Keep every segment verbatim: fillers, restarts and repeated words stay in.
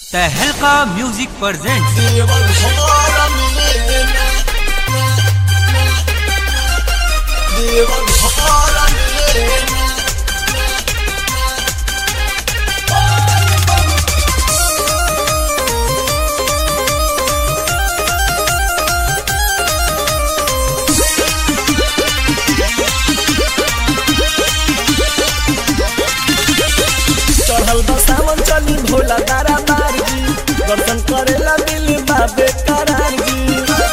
तहलका music present चढ़ल बसावन चली भोला तारा बार जी दर्शन करेला दिल बाबे करार जी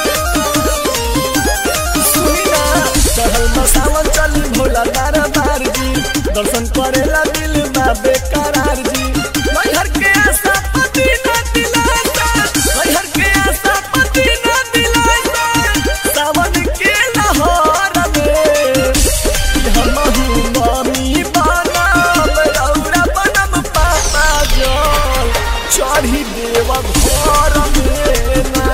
सुना चढ़ल बसावन चली भोला तारा बार जी दर्शन करेला दिल बाबे करार जी मैहर के आशा पति न दिलासा मैहर के आशा पति न दिलासा सावन के लहर में हम मम्मी बनब रौरा बनब पापा जल चढ़ी देव घर में ना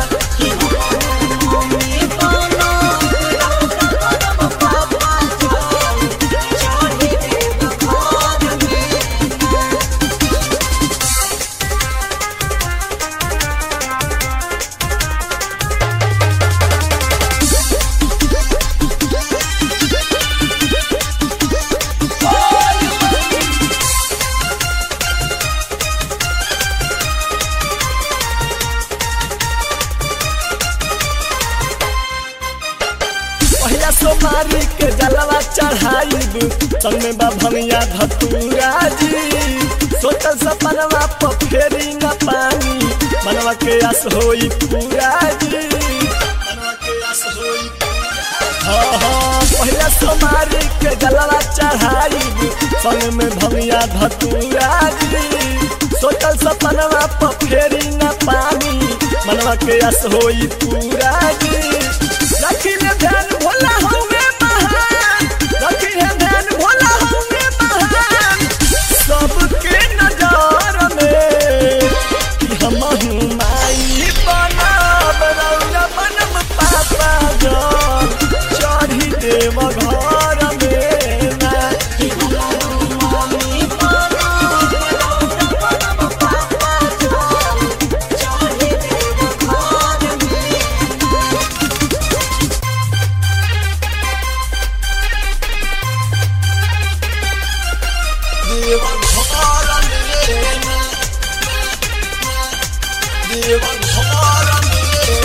पहिला सोमारी के जलवा चढ़ाईब संग में बाभनिया धतूरा जी सोचल सपनवा पर फेरी न पानी मनवा के आस होई पूरा जी मनवा के आस होई हाँ हाँ पहिला सोमारी के जलवा चढ़ाईब संग में भनिया धतूरा जी सोचल सपनवा पर फेरी न पानी मनवा के आस होई पूरा जी रखिले ध्यान भोला हमें महान रखिले ध्यान भोला हमें महान सबके नजर में कि हमहु माई बनब रौरा बनब पापा जल चढ़ी देव घर में ना कि हमहु मम्मी बनब रौरा बनब पापा जल चढ़ी देव घर में देव घर में देव घर में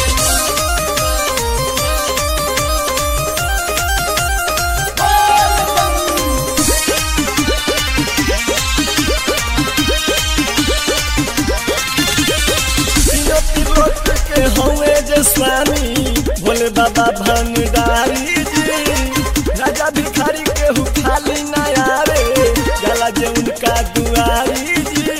के हवे जे स्वामी भोले बाबा भंडारी जी राजा भिखारी केहू खाली न आवे गला जे उनका दुआरी जी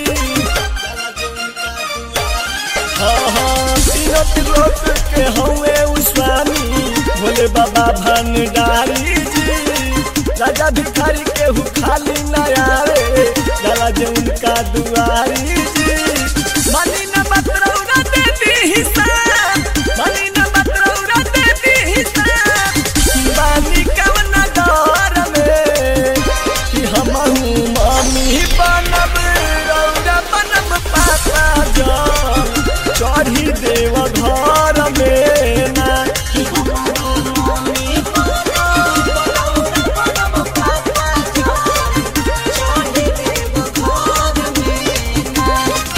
हाँ हाँ तीनों त्रिलोक के हवे उ स्वामी भोले बाबा भंडारी जी राजा भिखारी केहू खाली न आवे गला जे उनका दुआरी जी मानी न बतरौरा देती हिसाब मानी न बतरौरा देती हिसाब बानी कवन डर में कि हमहु मम्मी बनब रौरा बनब पापा जल चढ़ी देव घर में ना कि हमहु मम्मी बनब रौरा बनब पापा जल चढ़ी देव घर में ना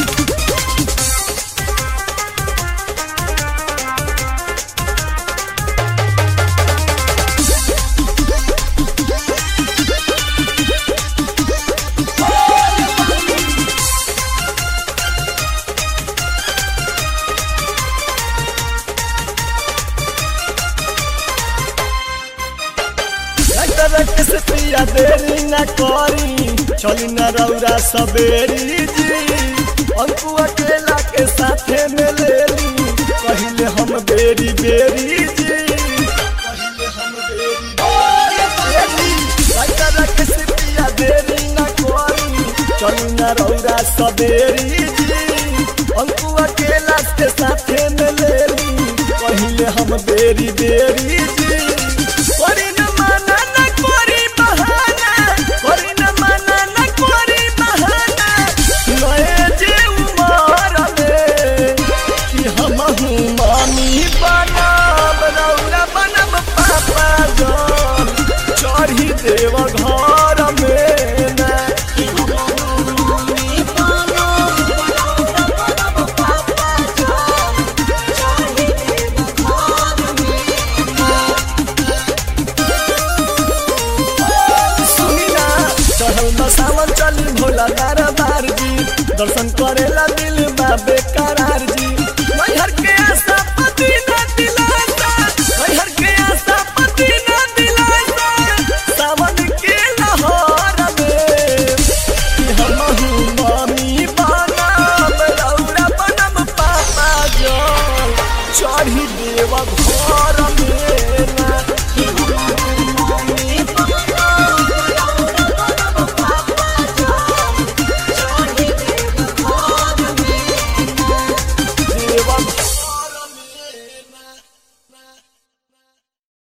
रख से पिया देरी न करी चली न रौरा सबेरी जी अंकु अकेला के साथे में ले ली पहले हम बेरी बेरी जी पहले हम बेरी रख से पिया देरी न करी चली न रौरा सबेरी जी अंकु अकेला के साथे में ले ली पहले हम बेरी बेरी